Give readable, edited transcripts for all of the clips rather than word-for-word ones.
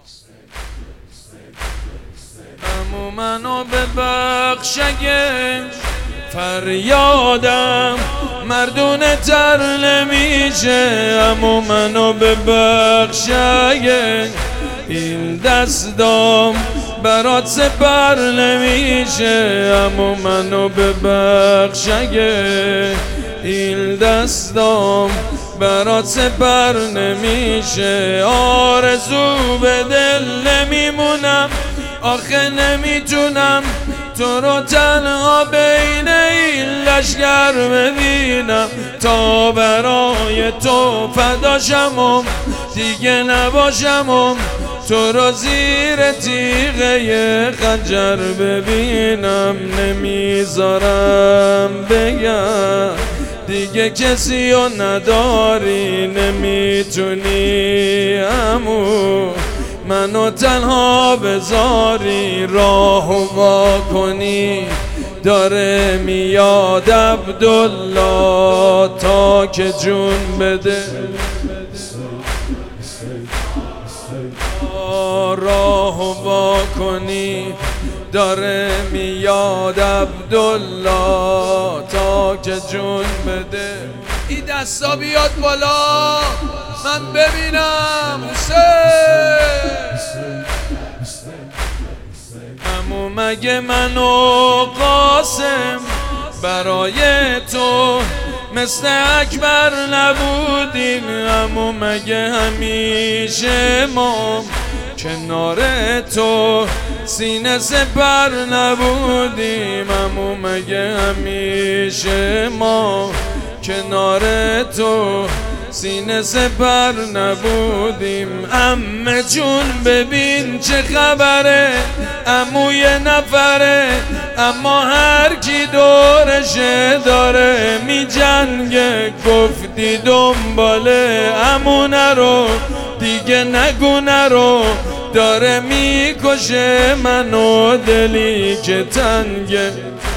امو منو ببخش اگه فریادم مردونه تر نمیشه. امو منو ببخش اگه این دستام برات سپر نمیشه. امو منو ببخش اگه این دستام برات سپر نمیشه. آرزو به دل نمیمونم آخه نمیتونم تو رو تنها بین این لشگر ببینم. تا برای تو فداشم دیگه نباشم تو رو زیر تیغه خنجر ببینم. نمیذارم بگم دیگه کسی رو نداری، نمیتونی عمو منو تنها بذاری. راهو وا کنی داره میاد عبدالله تا که جون بده. راهو وا کنی داره میاد عبدالله تا که جون بده. این دستا بیاد بالا من ببینم حسین. امو مگه من و قاسم برای تو مثل اکبر نبودیم؟ امو مگه همیشه ما کنار تو سینه سپر نبودیم؟ امو مگه همیشه ما کنار تو سینه سپر نبودیم؟ عمه جون ببین چه خبره، عمو یه نفره اما هر کی دورشه داره می جنگه. گفتی دنباله عمو نرو دیگه نگو نرو، داره میکشه منو دلی که تنگه.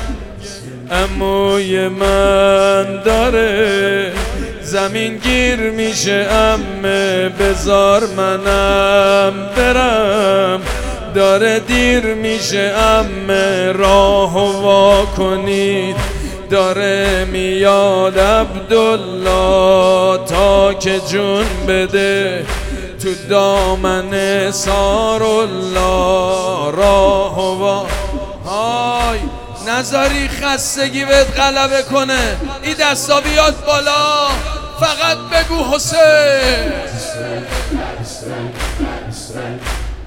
عموی من داره زمین گیر میشه، عمه بذار منم برم داره دیر میشه. عمه راهو وا کنید داره میاد عبدالله تا که جون بده تو دامن سارالله. راهو وا های نذاری خستگی بهت غلبه کنه. این دستا بیاد بالا فقط بگو حسین.